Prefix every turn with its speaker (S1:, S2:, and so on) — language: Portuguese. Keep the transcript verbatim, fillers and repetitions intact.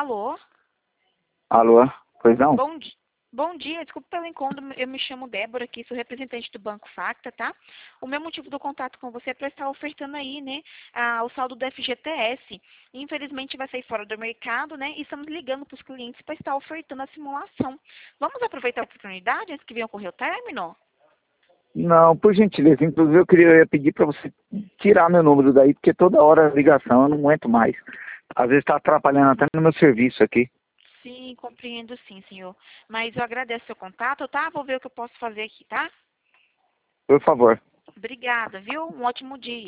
S1: Alô?
S2: Alô? Pois não?
S1: Bom, di- bom dia, desculpa pelo incômodo, eu me chamo Débora aqui, sou representante do Banco Facta, tá? O meu motivo do contato com você é para estar ofertando aí, né, a- o saldo do F G T S. Infelizmente vai sair fora do mercado, né, e estamos ligando para os clientes para estar ofertando a simulação. Vamos aproveitar a oportunidade antes que venha ocorrer o término?
S2: Não, por gentileza. Inclusive eu queria eu ia pedir para você tirar meu número daí, porque toda hora a ligação eu não aguento mais. Às vezes está atrapalhando até no meu serviço aqui.
S1: Sim, compreendo sim, senhor. Mas eu agradeço o seu contato, tá? Vou ver o que eu posso fazer aqui, tá?
S2: Por favor.
S1: Obrigada, viu? Um ótimo dia.